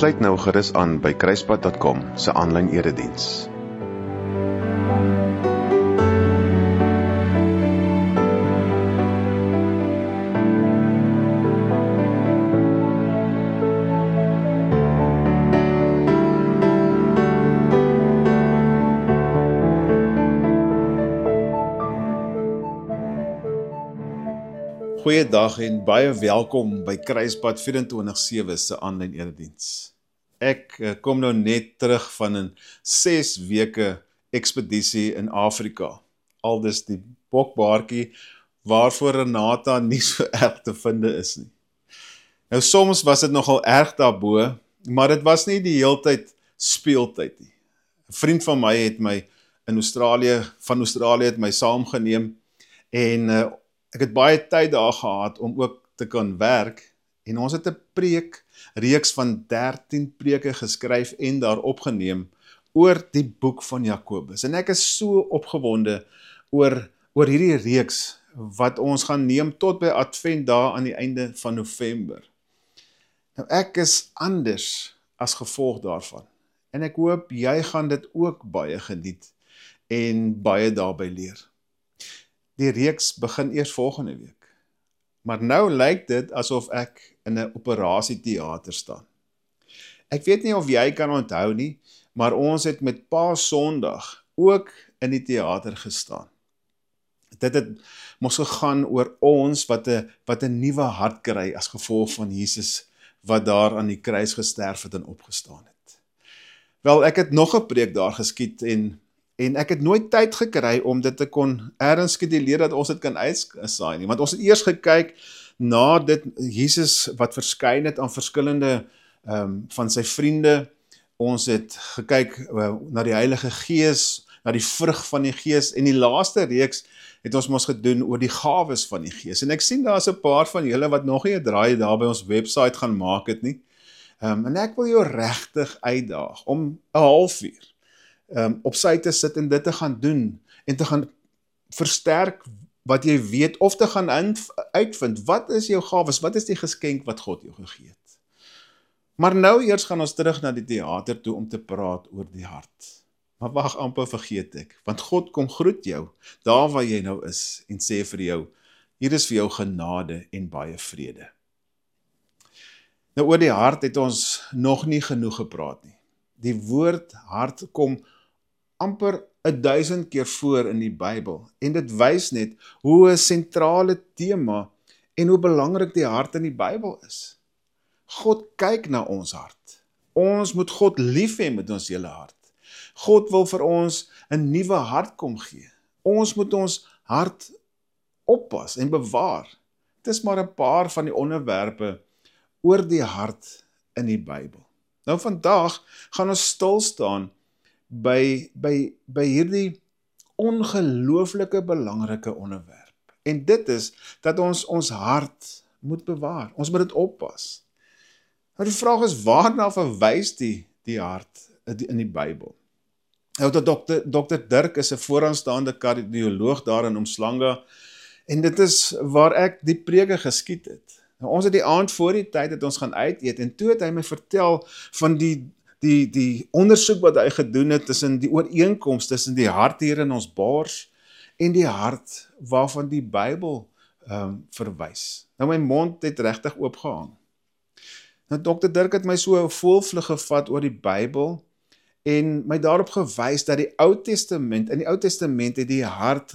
Sluit nou gerus aan by kruispad.com se aanlyn erediens. Goeiedag en baie welkom by Kruispad 24/7 se aanlyn erediens. Ek kom nou net terug van 'n 6 weke ekspedisie in Afrika. Aldus die bokbaartjie waarvoor Renata nie so erg te vinde is nie. Nou soms was dit nogal erg daarbo, maar dit was nie die heeltyd speeltyd nie. 'n Vriend van my het my van Australië het my saamgeneem en ek het baie tyd daar gehad om ook te kan werk en ons het 'n reeks van 13 preke geskryf en daar opgeneem oor die boek van Jakobus. En ek is so opgewonde oor hierdie reeks wat ons gaan neem tot by Advent daar aan die einde van November. Nou ek is anders as gevolg daarvan en ek hoop jy gaan dit ook baie geniet en baie daarby leer. Die reeks begin eers volgende week. Maar nou lyk dit asof ek in 'n operasieteater staan. Ek weet nie of jy kan onthou nie, maar ons het met Paasondag ook in die teater gestaan. Dit het mos gegaan oor ons wat 'n nuwe hart kry as gevolg van Jesus wat daar aan die kruis gesterf het en opgestaan het. Wel, ek het nog 'n preek daar geskiet en ek het nooit tyd gekry om dit te kon ergens skeduleer dat ons dit kan uitsaai nie, want ons het eers gekyk na dit Jesus wat verskyn het aan verskillende van sy vriende. Ons het gekyk na die Heilige Gees, na die vrug van die Gees en die laaste reeks het ons mos gedoen oor die gawes van die Gees. En ek sien daar is 'n paar van julle wat nog nie 'n draai daar by ons webwerf gaan maak het nie. En ek wil jou regtig uitdaag om 'n halfuur op sy te sit en dit te gaan doen en te gaan versterk wat jy weet of te gaan uitvind, wat is jou gawes, wat is die geskenk wat God jou gegee het. Maar nou eers gaan ons terug na die teater toe om te praat oor die hart. Maar wag, amper vergeet ek, want God kom groet jou, daar waar jy nou is en sê vir jou, hier is vir jou genade en baie vrede. Nou oor die hart het ons nog nie genoeg gepraat nie. Die woord hart kom amper 1000 keer voor in die Bybel en dit wys net hoe 'n sentrale tema en hoe belangrik die hart in die Bybel is. God kyk na ons hart. Ons moet God lief hê met ons hele hart. God wil vir ons 'n nuwe hart kom gee. Ons moet ons hart oppas en bewaar. Dit is maar 'n paar van die onderwerpe oor die hart in die Bybel. Nou vandag gaan ons stil staan by hierdie ongelooflike belangrike onderwerp. En dit is dat ons hart moet bewaar. Ons moet dit oppas. Nou die vraag is, waarna verwys die hart in die Bybel? Nou Dr. Dirk is 'n vooraanstaande kardioloog daar in Umhlanga en dit is waar ek die preke geskiet het. Nou, ons het die aand voor die tyd het ons gaan uit eet en toe het hy my vertel van die ondersoek wat hy gedoen het tussen die ooreenkoms tussen die hart hier in ons bors en die hart waarvan die Bybel verwys. Nou my mond het regtig oopgehang. Nou Dr. Dirk het my so 'n voelvlug gevat oor die Bybel en my daarop gewys dat in die Ou Testament het die hart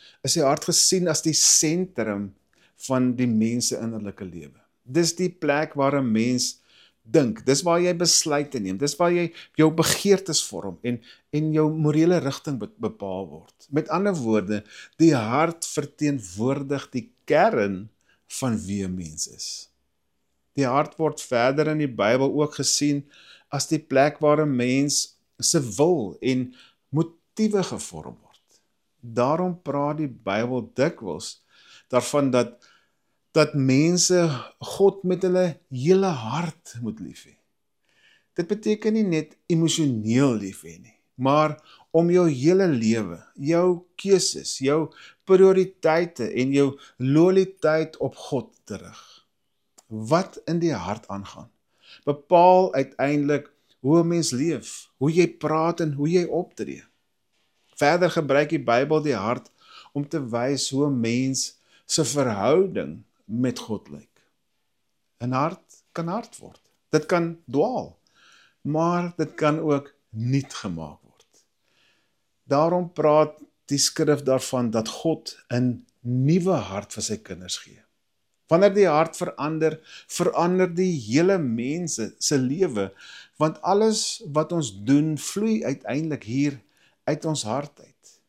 gesien as die sentrum van die mens se innerlike lewe. Dis die plek waar 'n mens dink, dis waar jy besluite neem, dis waar jy jou begeertes vorm en jou morele rigting bepaal word. Met ander woorde, die hart verteenwoordig die kern van wie 'n mens is. Die hart word verder in die Bybel ook gesien as die plek waar 'n mens se wil en motiewe gevorm word. Daarom praat die Bybel dikwels daarvan dat mense God met hulle hele hart moet lief hê. Dit beteken nie net emosioneel lief hê nie, maar om jou hele lewe, jou keuses, jou prioriteite en jou loyaliteit op God te rig. Wat in die hart aangaan, bepaal uiteindelik hoe 'n mens leef, hoe jy praat en hoe jy optree. Verder gebruik die Bybel die hart om te wys hoe 'n mens se verhouding met God lyk. 'n Hart kan hard word, dit kan dwaal, maar dit kan ook nuut gemaak word. Daarom praat die skrif daarvan dat God 'n nuwe hart vir sy kinders gee. Wanneer die hart verander, verander die hele mense se lewe, want alles wat ons doen, vloei uiteindelik hier uit ons hart uit.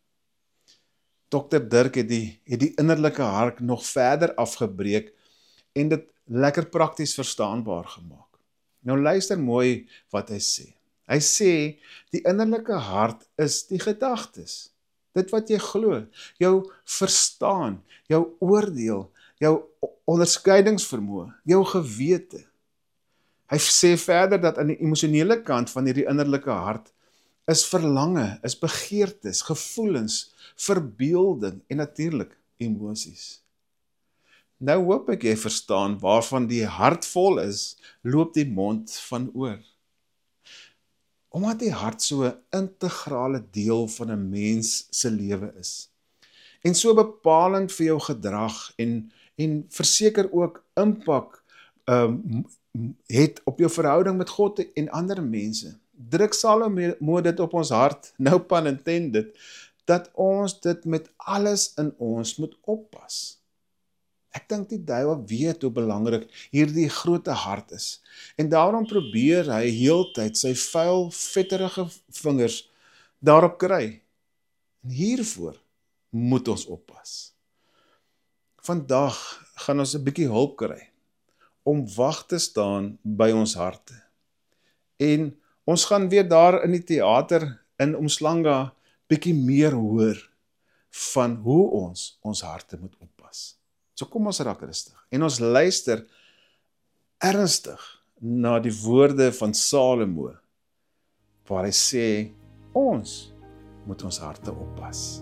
Dr. Dirk het die innerlike hart nog verder afgebreek en dit lekker prakties verstaanbaar gemaak. Nou luister mooi wat hy sê. Hy sê, die innerlike hart is die gedagtes. Dit wat jy glo, jou verstaan, jou oordeel, jou onderskeidingsvermoë, jou gewete. Hy sê verder dat aan die emosionele kant van hierdie innerlike hart is verlange, is begeertes, gevoelens, verbeelding en natuurlik emosies. Nou hoop ek jy verstaan waarvan die hart vol is, loop die mond van oor. Omdat die hart so 'n integrale deel van 'n mens se lewe is, en so bepalend vir jou gedrag en verseker ook impak het op jou verhouding met God en ander mense, druk Salomo dit op ons hart, no pun intended, dat ons dit met alles in ons moet oppas. Ek dink die duiwel weet hoe belangrik hierdie grote hart is, en daarom probeer hy heeltyd sy vuil, vetterige vingers daarop kry. En hiervoor moet ons oppas. Vandag gaan ons 'n bietjie hulp kry om wag te staan by ons harte. En ons gaan weer daar in die teater in Umhlanga bietjie meer hoor van hoe ons harte moet oppas. So kom ons raak rustig en ons luister ernstig na die woorde van Salomo, waar hy sê, ons moet ons harte oppas.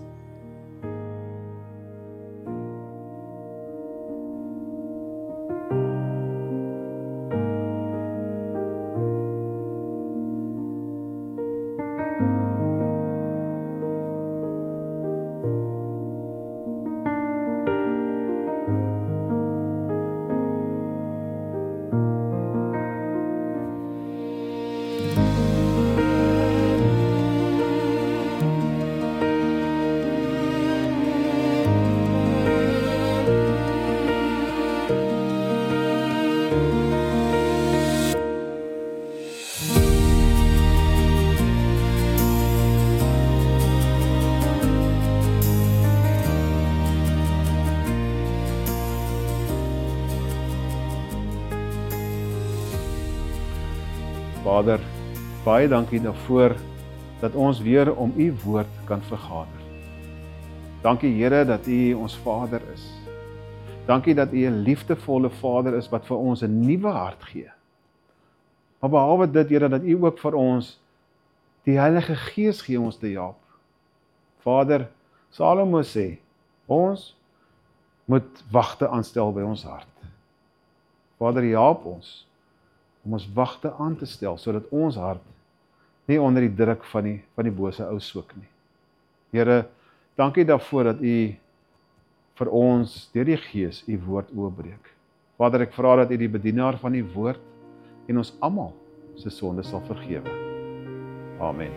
Vader, baie dankie daarvoor dat ons weer om u woord kan vergader. Dankie Here dat u ons Vader is. Dankie dat u 'n liefdevolle Vader is wat vir ons 'n nuwe hart gee. Maar behalwe dit, Here, dat u ook vir ons die Heilige Gees gee om ons te help. Vader, Salomo sê, ons moet wagte aanstel by ons hart. Vader, help ons om ons wagte aan te stel, sodat ons hart nie onder die druk van die bose ou swik nie. Here, dankie daarvoor dat u vir ons deur die Gees u woord oopbreek. Vader, ek vra dat u die bedienaar van die woord en ons almal se sonde sal vergewe. Amen.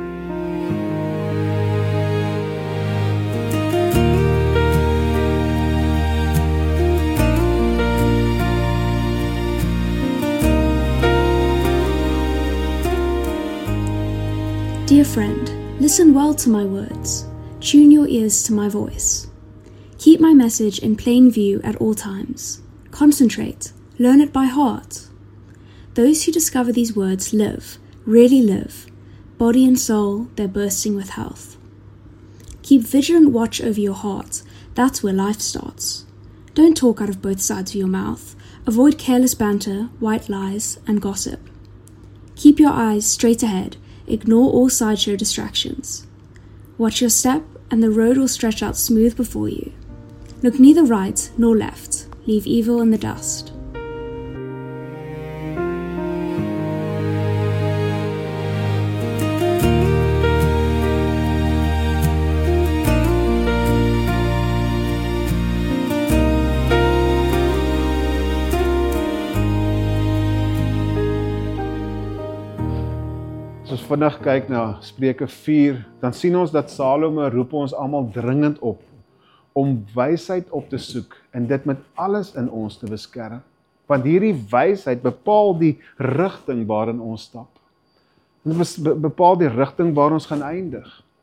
Dear friend, listen well to my words. Tune your ears to my voice. Keep my message in plain view at all times. Concentrate, learn it by heart. Those who discover these words live, really live. Body and soul, they're bursting with health. Keep vigilant watch over your heart. That's where life starts. Don't talk out of both sides of your mouth. Avoid careless banter, white lies, and gossip. Keep your eyes straight ahead. Ignore all sideshow distractions. Watch your step, and the road will stretch out smooth before you. Look neither right nor left. Leave evil in the dust. As ons vinnig kyk na Spreuke 4, dan sien ons dat Salomo roep ons almal dringend op om wysheid op te soek en dit met alles in ons te beskerm. Want hierdie wysheid bepaal die rigting waarin ons stap. En dit bepaal die rigting waar ons gaan eindig.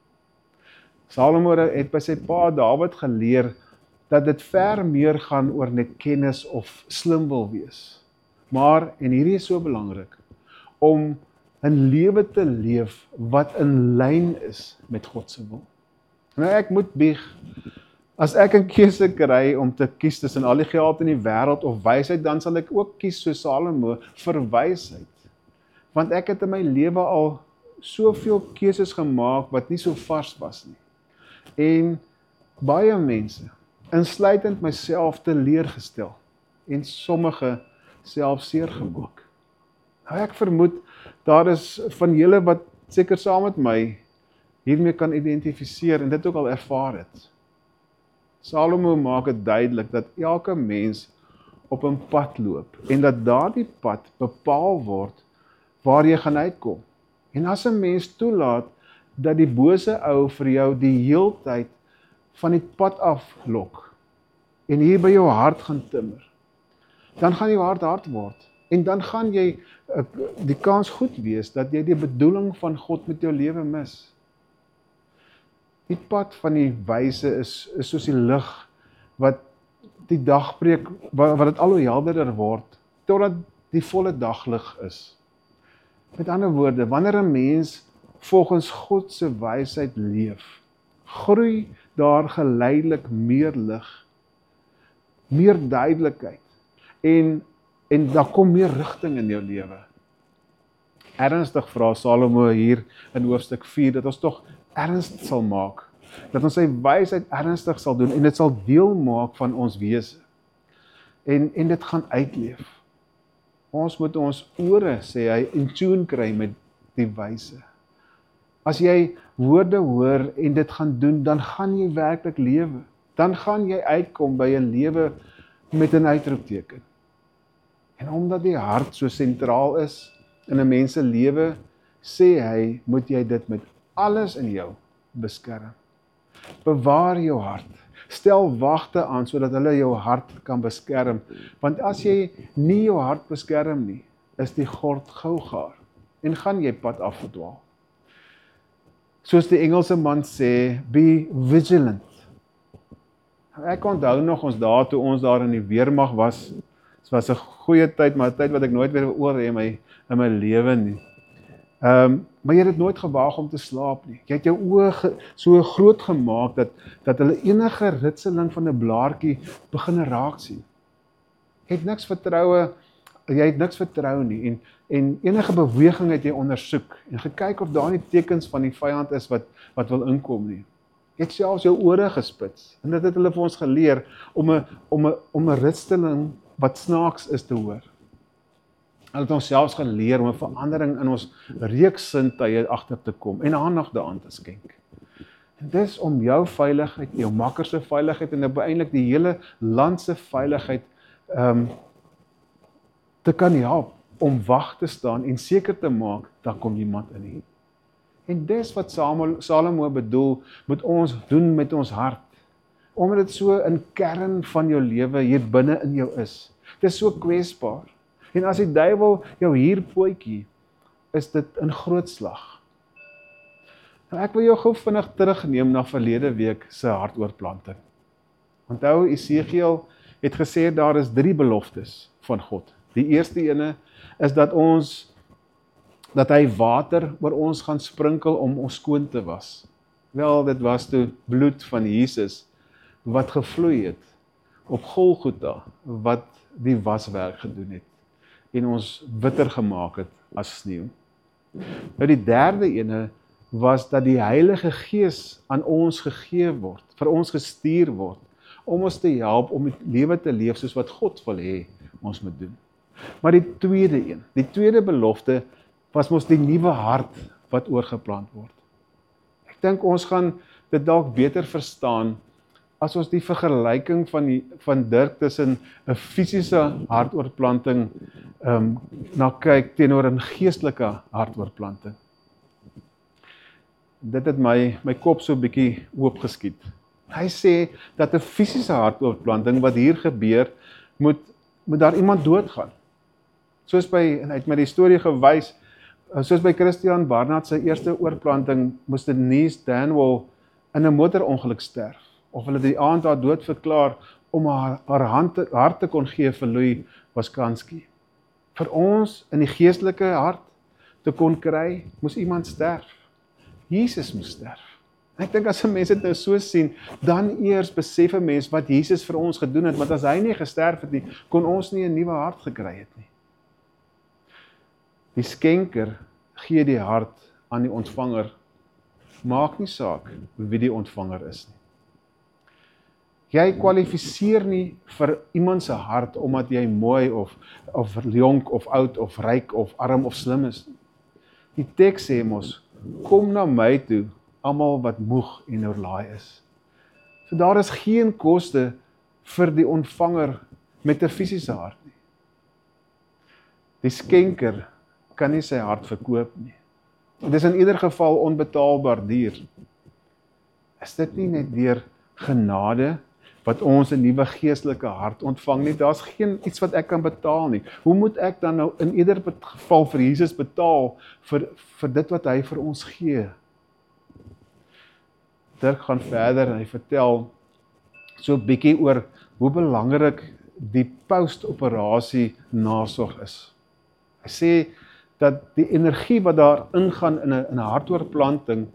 Salomo het by sy pa Dawid geleer dat dit ver meer gaan oor net kennis of slim wil wees. Maar, en hierdie is so belangrik, om 'n lewe te leef wat in lyn is met God se wil. Nou ek moet bieg, as ek 'n keuse kry om te kies tussen al die geld in die wêreld of wysheid, dan sal ek ook kies so Salomo vir wysheid. Want ek het in my lewe al soveel keuses gemaak wat nie so vars was nie. En baie mense, insluitend myself, teleurgestel en sommige self seer gemaak. Nou ek vermoed, daar is van julle wat seker saam met my hiermee kan identifiseer en dit ook al ervaar het. Salomo maak dit duidelik dat elke mens op 'n pad loop en dat daardie pad bepaal word waar jy gaan uitkom. En as 'n mens toelaat dat die bose ou vir jou die heeltyd van die pad af lok en hier by jou hart gaan timmer, dan gaan jou hart hard word. En dan gaan jy die kans goed wees dat jy die bedoeling van God met jou lewe mis. Die pad van die wyse is soos die lig wat die dag breek, wat dit al hoe helderder word, totdat die volle daglig is. Met ander woorde, wanneer 'n mens volgens God se wysheid leef, groei daar geleidelik meer lig, meer duidelikheid, en daar kom meer rigting in jou lewe. Ernstig vra Salomo hier in hoofstuk 4, dat ons tog ernst sal maak, dat ons sy wysheid ernstig sal doen, en dit sal deel maak van ons wese, en dit gaan uitleef. Ons moet ons ore, sê hy, in tune kry met die wyse. As jy woorde hoor en dit gaan doen, dan gaan jy werklik lewe. Dan gaan jy uitkom by 'n lewe met 'n uitroepteken. En omdat die hart so sentraal is in 'n mens se lewe, sê hy, moet jy dit met alles in jou beskerm. Bewaar jou hart. Stel wagte aan sodat hulle jou hart kan beskerm. Want as jy nie jou hart beskerm nie, is die gord gou gaar en gaan jy pad afdwaal. Soos die Engelse man sê, be vigilant. Ek onthou nog ons dae toe ons daar in die weermag was. Dit was 'n goeie tyd, maar 'n tyd wat ek nooit weer oor hê in my lewe nie. Maar jy het dit nooit gewaag om te slaap nie. Jy het jou oë so groot gemaak dat hulle enige ritseling van 'n blaartjie begin raak sien. Jy het niks vertrou nie en enige beweging het jy ondersoek en gekyk of daar nie tekens van die vyand is wat wil inkom nie. Jy het selfs jou ore gespits en dit het hulle vir ons geleer om 'n ritseling wat snaaks is te hoor. Hulle het ons selfs geleer om 'n verandering in ons reuksintuie agter te kom en aandag daaraan te skenk. En dis om jou veiligheid, jou makker se veiligheid en uiteindelik die hele land se veiligheid te kan help om wag te staan en seker te maak dat kom niemand in nie. En dis wat Salomo bedoel moet ons doen met ons hart. Omdat dit so in kern van jou lewe hier binne in jou is. Dit is so kwesbaar. En as die duiwel jou hier pootjie, is dit 'n groot slag. Nou ek wil jou gou vinnig terugneem na verlede week se hartoortplanting. Onthou, Esegiel het gesê daar is 3 beloftes van God. Die eerste ene is dat hy water oor ons gaan sprinkel om ons skoon te was. Wel, dit was toe bloed van Jesus wat gevloei het op Golgotha, wat die waswerk gedoen het en ons witter gemaak het as sneeu. Nou die derde ene was dat die Heilige Gees aan ons gegee word, vir ons gestuur word, om ons te help om die lewe te leef soos wat God wil hê ons moet doen. Maar die tweede belofte was mos die nuwe hart wat oorgeplant word. Ek dink ons gaan dit dalk beter verstaan as ons die vergelyking van Dirk tussen 'n fisiese hartoortplanting na kyk teenoor 'n geestelike hartoortplanting. dit het my kop so 'n bietjie oopgeskiet. Hy sê dat 'n fisiese hartoortplanting wat hier gebeur, moet daar iemand doodgaan. Soos en hy het my die storie gewys, soos by Christian Barnard se eerste oorplanting, moes Denise Danwell in 'n motorongeluk sterf, of hulle die aand haar dood verklaar, om haar hart te kon gee vir Louis Waskanski. Vir ons in die geestelike hart te kon kry, moes iemand sterf. Jesus moes sterf. Ek dink as 'n mens dit nou so sien, dan eers besef 'n mens wat Jesus vir ons gedoen het, want as hy nie gesterf het nie, kon ons nie 'n nuwe hart gekry het nie. Die skenker gee die hart aan die ontvanger, maak nie saak wie die ontvanger is nie. Jy kwalifiseer nie vir iemand se hart omdat jy mooi of jonk of oud of ryk of arm of slim is. Die teks sê mos, kom na my toe, almal wat moeg en oorlaai is. So daar is geen koste vir die ontvanger met 'n fisiese hart nie. Die skenker kan nie sy hart verkoop nie. Dit is in ieder geval onbetaalbaar duur. Is dit nie net deur genade wat ons 'n nuwe geestelike hart ontvang nie? Daar's geen iets wat ek kan betaal nie. Hoe moet ek dan nou in ieder geval vir Jesus betaal vir dit wat hy vir ons gee? Dirk gaan verder en hy vertel so 'n bietjie oor hoe belangrik die post-operasie nasorg is. Hy sê dat die energie wat daar ingaan in 'n hartoortplanting,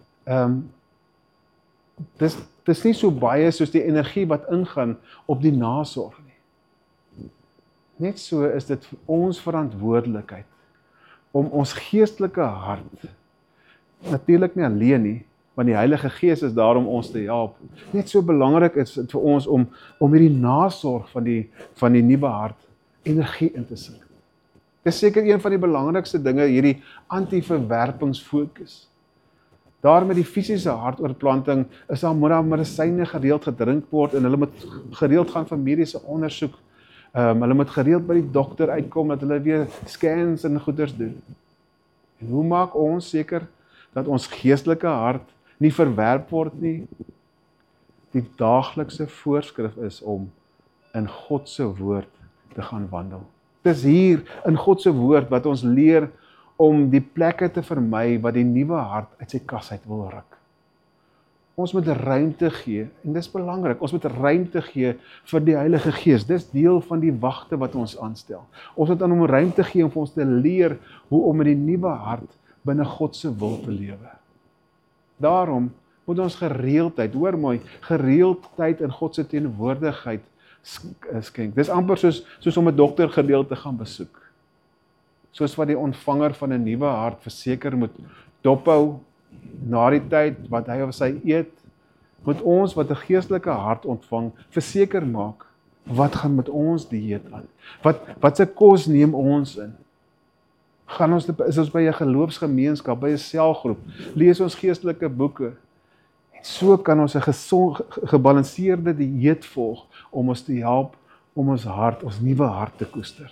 dis nie so baie soos die energie wat ingaan op die nasorg nie. Net so is dit vir ons verantwoordelikheid om ons geestelike hart, natuurlik nie alleen nie, want die Heilige Gees is daar om ons te help. Net so belangrik is dit vir ons om hierdie nasorg van die nuwe hart energie in te sit. Dis seker een van die belangrikste dinge, hierdie anti-verwerpingsfokus. Daar met die fisiese hartoortplanting is daar moet daar medisyne gereeld gedrink word en hulle moet gereeld gaan vir mediese ondersoek. Hulle moet gereeld by die dokter uitkom dat hulle weer scans en goeders doen. En hoe maak ons seker dat ons geestelike hart nie verwerp word nie? Die daaglikse voorskrif is om in God se woord te gaan wandel. Dis hier in God se woord wat ons leer om die plekke te vermy wat die nuwe hart uit sy kas uit wil ruk. Ons moet ruimte gee, en dis belangrik, ons moet ruimte gee vir die Heilige Gees. Dis deel van die wagte wat ons aanstel. Ons moet aan hom ruimte gee om vir ons te leer hoe om met die nuwe hart binne God se wil te lewe. Daarom moet ons gereeldheid, hoor mooi, gereeldheid in God se teenwoordigheid skenk. Dis amper soos om 'n dokter gereeld te gaan besoek. Soos wat die ontvanger van 'n nuwe hart verseker moet dophou na die tyd wat hy of sy eet, moet ons wat 'n geestelike hart ontvang verseker maak, wat gaan met ons dieet aan? Wat se kos neem ons in? Is ons by 'n geloofsgemeenskap, by 'n selgroep, lees ons geestelike boeke. En so kan ons 'n gebalanseerde dieet volg om ons te help om ons nuwe hart te koester.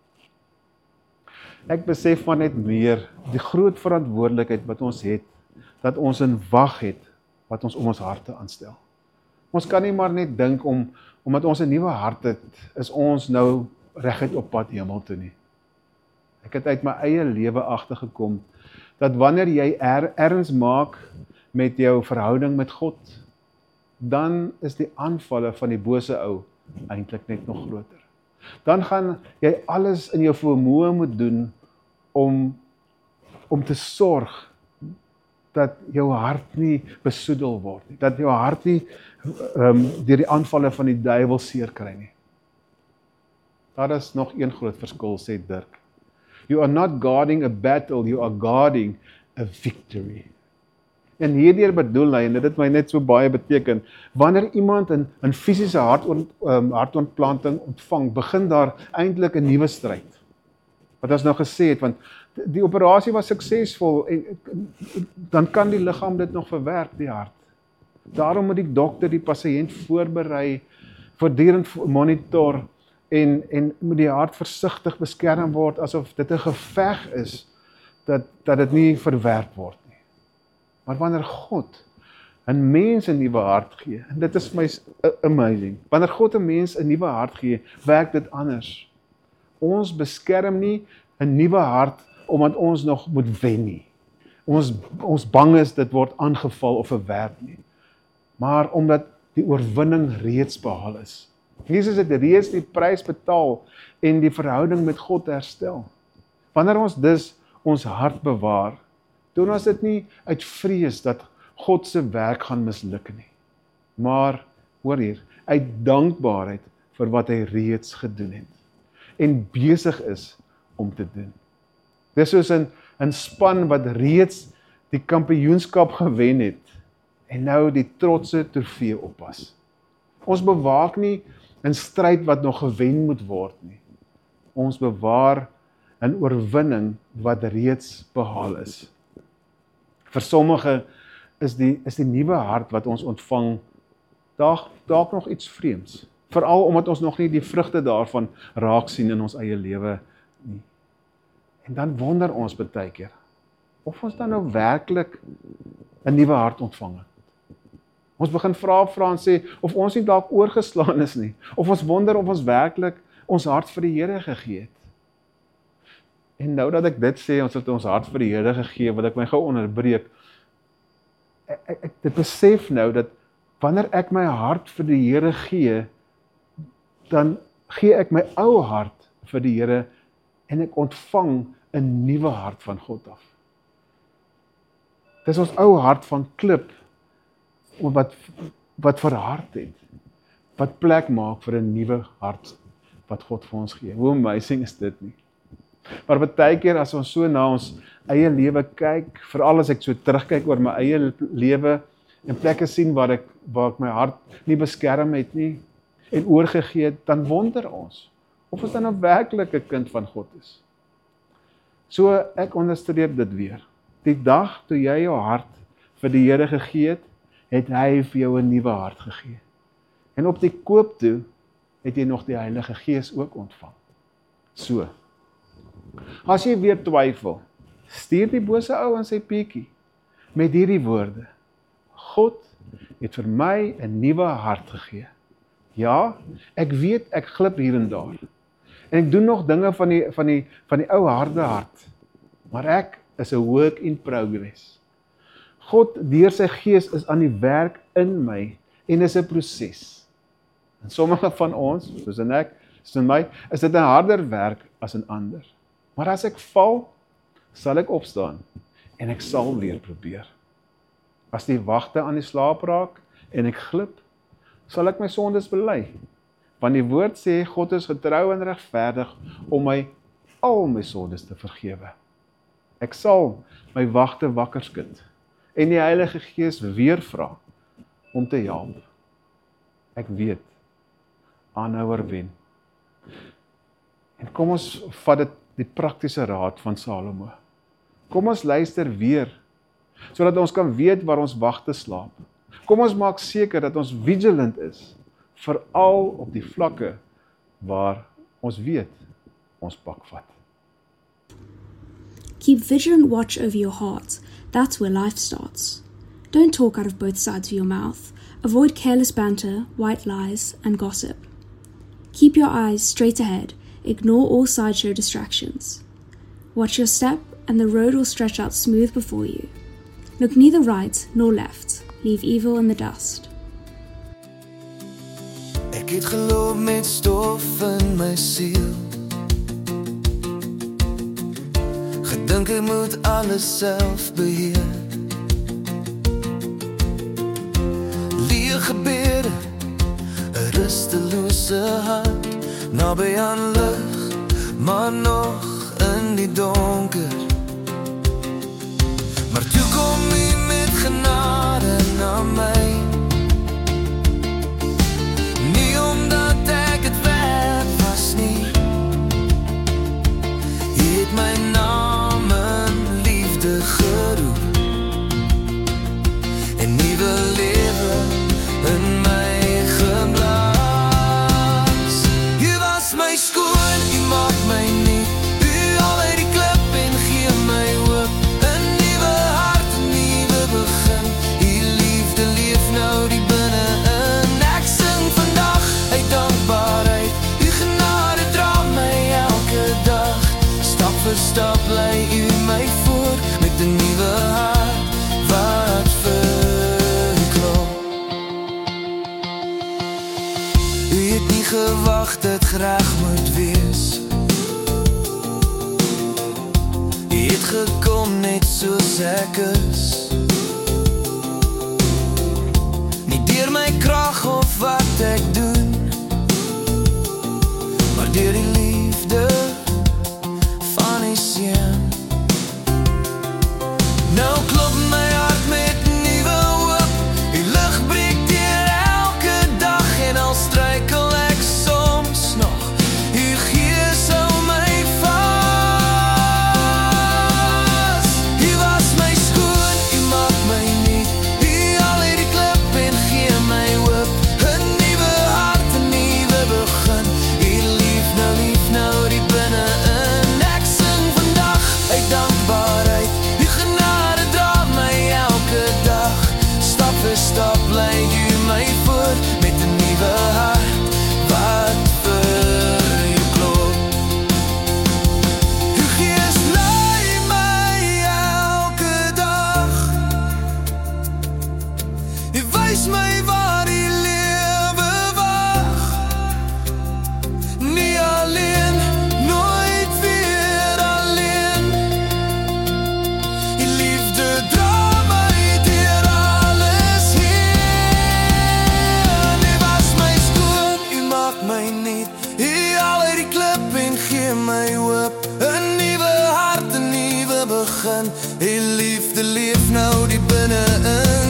Ek besef maar net meer die groot verantwoordelikheid wat ons het, dat ons in wag het wat ons om ons harte aanstel. Ons kan nie maar net dink omdat ons 'n nuwe hart het, is ons nou reguit op pad hemel toe nie. Ek het uit my eie lewe agtergekom dat wanneer jy erns maak met jou verhouding met God, dan is die aanvalle van die bose ou eintlik net nog groter. Dan gaan jy alles in jou vermoë moet doen om te sorg dat jou hart nie besoedel word nie, dat jou hart nie deur die aanvalle van die duiwel seer kry nie. Daar is nog een groot verskil, sê Dirk. You are not guarding a battle, you are guarding a victory. En hierdeur bedoel hy, en dit het my net so baie beteken, wanneer iemand 'n fisiese hartontplanting ontvang, begin daar eintlik 'n nuwe stryd. Wat ons nou gesê het, want die operasie was suksesvol, en dan kan die liggaam dit nog verwerk, die hart. Daarom moet die dokter die pasiënt voorberei, voortdurend monitor, en moet die hart versigtig beskerm word, asof dit 'n geveg is, dat dit nie verwerp word nie. Maar wanneer God 'n mens 'n nuwe hart gee, en dit is vir my amazing, wanneer God 'n mens 'n nuwe hart gee, werk dit anders. Ons beskerm nie 'n nuwe hart omdat ons nog moet wen nie. Ons bang is dit word aangeval of verwerp nie. Maar omdat die oorwinning reeds behaal is. Jesus het reeds die prys betaal en die verhouding met God herstel. Wanneer ons dus ons hart bewaar, doen ons dit nie uit vrees dat God se werk gaan misluk nie. Maar, hoor hier, uit dankbaarheid vir wat hy reeds gedoen het. En besig is om te doen. Dis soos 'n span wat reeds die kampioenskap gewen het en nou die trotse trofee oppas. Ons bewaak nie 'n stryd wat nog gewen moet word nie. Ons bewaar 'n oorwinning wat reeds behaal is. Vir sommige is die nuwe hart wat ons ontvang dalk nog iets vreemds. Veral omdat ons nog nie die vrugte daarvan raak sien in ons eie lewe nie. En dan wonder ons baie keer of ons dan nou werklik 'n nuwe hart ontvang het. Ons begin vra en sê of ons nie dalk oorgeslaan is nie, of ons wonder of ons werklik ons hart vir die Here gegee het. En nou dat ek dit sê, ons het ons hart vir die Here gegee, wil ek my gou onderbreek. Ek besef nou dat wanneer ek my hart vir die Here gee, dan gee ek my ou hart vir die Here en ek ontvang 'n nuwe hart van God af. Dis ons ou hart van klip wat verhard het, wat plek maak vir 'n nuwe hart wat God vir ons gee. Hoe amazing is dit nie? Maar baie keer as ons so na ons eie lewe kyk, veral as ek so terugkyk oor my eie lewe en plekke sien waar ek my hart nie beskerm het nie en oorgegee het, dan wonder ons of ons dan nou werklik 'n kind van God is. So ek onderstreep dit weer. Die dag toe jy jou hart vir die Here gegee het, het hy vir jou 'n nuwe hart gegee. En op die koop toe het jy nog die Heilige Gees ook ontvang. So, as jy weer twyfel, stuur die bose ou in sy peetjie met hierdie woorde: God het vir my 'n nuwe hart gegee. Ja, ek weet ek glip hier en daar. En ek doen nog dinge van die ou harde hart. Maar ek is 'n work in progress. God deur sy Gees is aan die werk in my en is 'n proses. En sommige van ons, soos in ek, soos in my, is dit 'n harder werk as in ander. Maar as ek val, sal ek opstaan en ek sal weer probeer. As die wagte aan die slaap raak en ek glip, sal ek my sondes bely. Want die woord sê, God is getrou en regverdig om my al my sondes te vergewe. Ek sal my wagte wakker skud en die Heilige Gees weer vra om te help. Ek weet, aanhouer wen. En kom ons vat die praktiese raad van Salomo. Kom ons luister weer, sodat ons kan weet waar ons wagte slaap. Kom ons maak seker dat ons vigilant is, veral op die vlakke waar ons weet ons pak vat. Keep vigilant watch over your heart. That's where life starts. Don't talk out of both sides of your mouth. Avoid careless banter, white lies, and gossip. Keep your eyes straight ahead. Ignore all sideshow distractions. Watch your step, and the road will stretch out smooth before you. Look neither right nor left. Leave evil in the dust. Ek het geloop met stof in my siel. Gedink ek moet alles self beheer. Leë gebede, 'n rustelose hart, naby aan lig, maar nog in die donker. Maar toe kom U met genade na my. Nie omdat ek het werd was nie. U het my naam in liefde geroep en nuwe lewe in my geblaas. U was my skoon, U maak my nie. U al uit die klip en gee soos ek is. Nie deur my krag of wat ek doen, maar deur die liefde van die seun. Nou klop my hart met nuwe hoop, die lig breek deur elke dag en al struikel ek soms nog, u gees hou my vas. U was my skoon, u maak my nuut, u al het die klip en gee my hoop, 'n nuwe hart, 'n nuwe begin, u lief nou die binne-in. Ek sing vandag uit dankbaarheid, u genade dra my elke dag, stap vir stap lei u my voor, met 'n nuwe hart wat vir u klop. U gees lei my elke dag, u wys my waar die lewe wag, nie alleen, nooit weer alleen. Die liefde dra my deur alles heen. U was my skoon, u maak my nuut, u al uit die klip en gee my hoop, 'n nuwe hart, 'n nuwe begin. Die liefde leef nou die binne-in.